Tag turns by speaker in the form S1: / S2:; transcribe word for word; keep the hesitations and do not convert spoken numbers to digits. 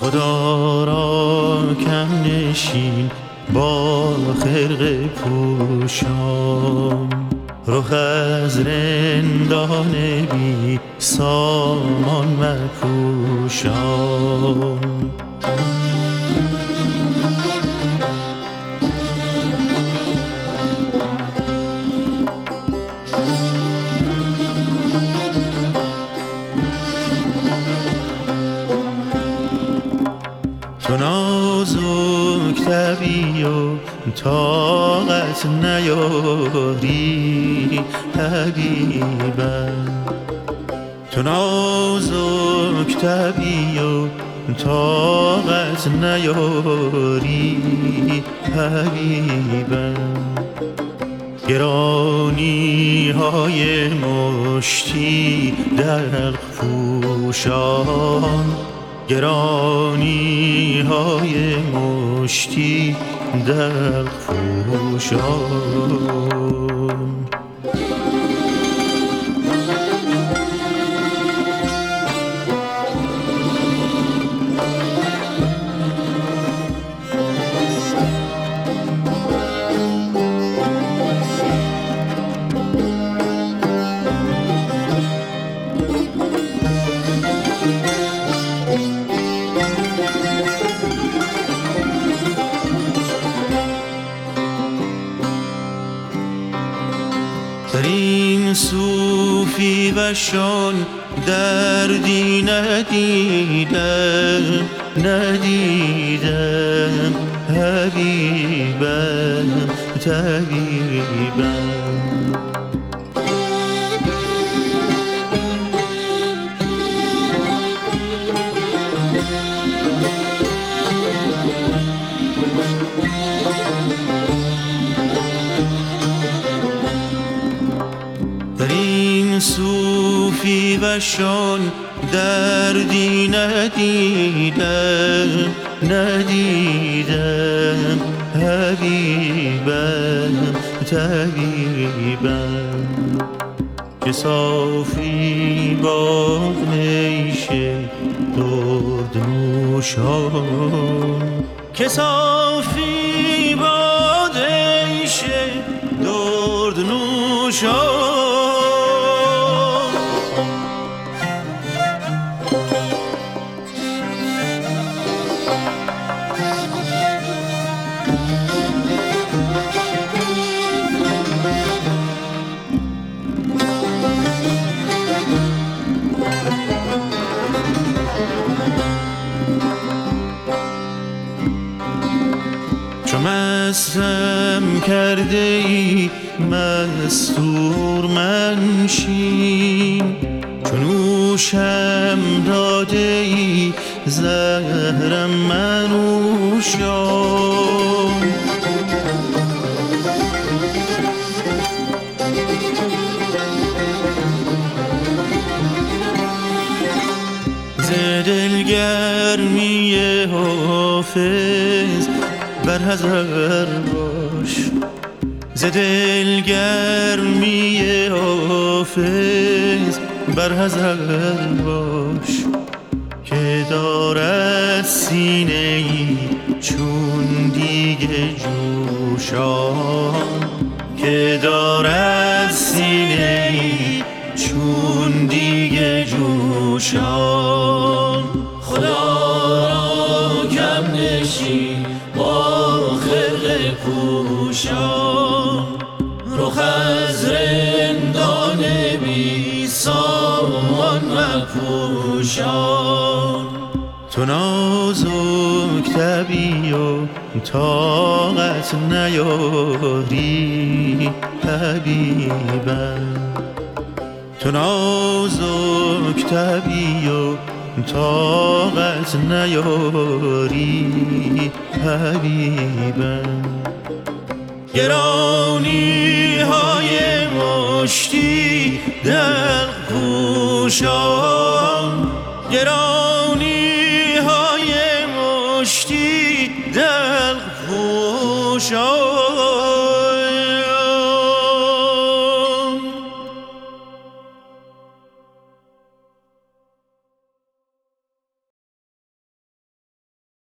S1: خدا را کم نشین با خرقه پوشان، رخ از رندان بی سامان مپوشان. تو نازک طبیع و طاقت نیاری حبیبم، تو نازک طبیع و طاقت نیاری حبیبم. گرانی های مشتی دلق پوشان، گرانی های مشتی دلق پوشان. در این صوفی وشان دردی ندیدم، ندیدم حبیبم طبیبم. در این صوفی وشان دردی ندیدم، ندیدم حبیبم طبیبم. که صافی باد نیشه درد نوشان، که صافی باد نیشه درد نوشان. چو مستم کرده ای مستور منشین، چو نوشم داده ای زهرم منوشان. ز دلگرمی حافظ بر حذر باش، ز دلگرمی حافظ بر حذر باش. که دارد سینه ای چون دیگ جوشان، که دارد سینه ای چون دیگ جوشان. خدا را کم نشین با خرقه پوشان، رخ از رندان بی سامان مپوشان. تو نازک طبیع و طاقت نیاری حبیبم، تو نازک طبیع و طاقت نیاری حبیبم. گرانی های مشتی دلق پوشان، گرانی های مشتی دلق پوشان.